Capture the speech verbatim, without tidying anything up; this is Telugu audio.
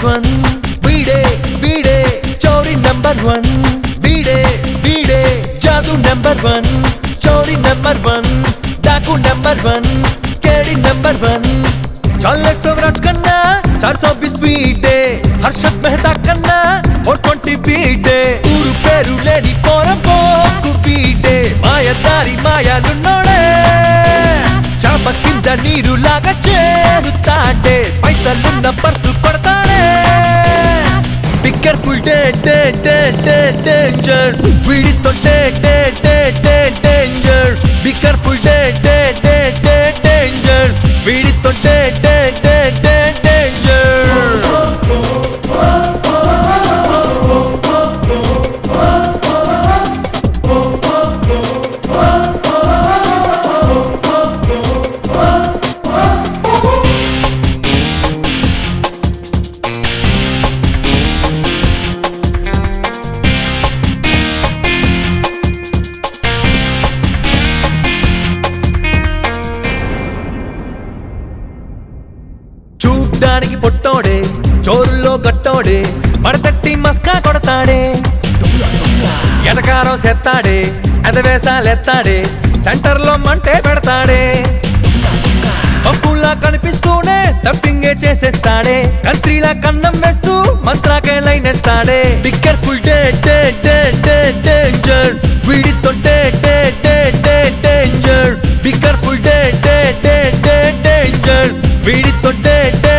వన్ వీడే వీడే చోరీ నెంబర్ వన్ వీడే వీడే జాదు నెంబర్ వన్ చోరీ నెంబర్ వన్ डाकू number one K D number one चालीस सवराज कन्ना चार सौ बीस स्पीड हर्षद मेहता कन्ना और ट्वेंटी फीट ऊरू पेरू लेनी पोरम पोकु पीटे मायदारी मायालुन्नोडे चाप किंद नीरू लागा चेरुताडे पैसलुन्न पर्सु कोडताडे Be careful डे डे डे डे डेंजर వీడితో डे डे डे डे डेंजर Be careful डे डे डे डे डेंजर వీడితో डे डे डे डे डेंजर చూడ్డానికి పొట్టోడే చోరులో గట్టోడే పడతట్టి మస్కా కొడతాడే ఎటకారం సెత్తాడే ఎదవేసాలెత్తాడే సెంటర్ లో మంటే పెడతాడే పప్పులా కనిపిస్తూనే తప్పింగే చేసేస్తాడే కంట్రీలా కన్నం వేస్తూ మంత్రాకే లైన్ వేస్తాడే Be careful डे डे डे डे डेंजर వీడితో डे डे डे डे डेंजर Be careful डे डे डे डे डेंजर వీడితో डे डे